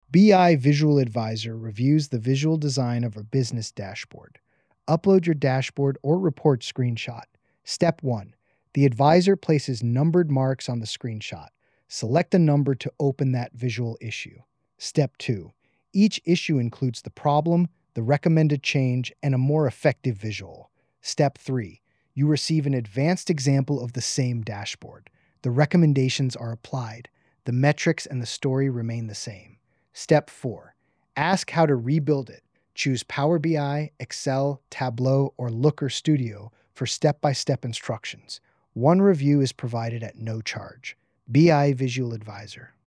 BI Visual Advisor reviews the visual design of a business dashboard. Upload your dashboard or report screenshot. Step 1. The advisor places numbered marks on the screenshot. Select a number to open that visual issue. Step 2. Each issue includes the problem, the recommended change, and a more effective visual. Step 3. You receive an advanced example of the same dashboard. The recommendations are applied. The metrics and the story remain the same. Step 4. Ask how to rebuild it. Choose Power BI, Excel, Tableau, or Looker Studio for step-by-step instructions. One review is provided at no charge. BI Visual Advisor.